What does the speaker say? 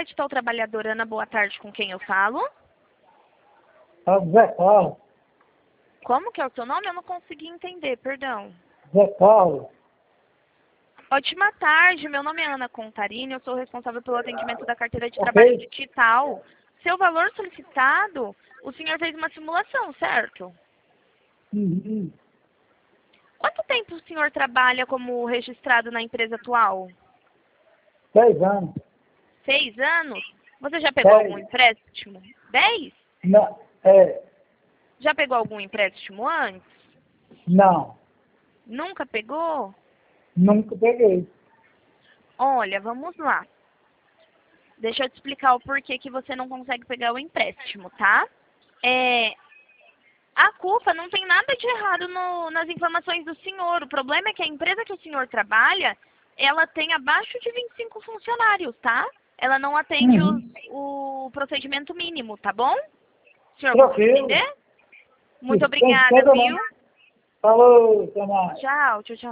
Crédito ao Trabalhador, Ana, boa tarde, com quem eu falo? Zé Carlos. Como que é o seu nome? Eu não consegui entender, perdão. Zé Carlos. Ótima tarde, meu nome é Ana Contarini, eu sou responsável pelo atendimento da carteira de Ok. trabalho digital. Seu valor solicitado, o senhor fez uma simulação, certo? Uhum. Quanto tempo o senhor trabalha como registrado na empresa atual? 10 anos. 6 anos? Você já pegou 10. algum empréstimo? 10? Não. Já pegou algum empréstimo antes? Não. Nunca pegou? Nunca peguei. Olha, vamos lá. Deixa eu te explicar o porquê que você não consegue pegar o empréstimo, tá? A culpa não tem nada de errado nas informações do senhor. O problema é que a empresa que o senhor trabalha, ela tem abaixo de 25 funcionários, tá? Ela não atende Uhum. o procedimento mínimo, tá bom? O senhor conseguiu Tranquilo. entender? Muito Sem obrigada, não. viu? Falou, até mais. Tchau, tchau, tchau.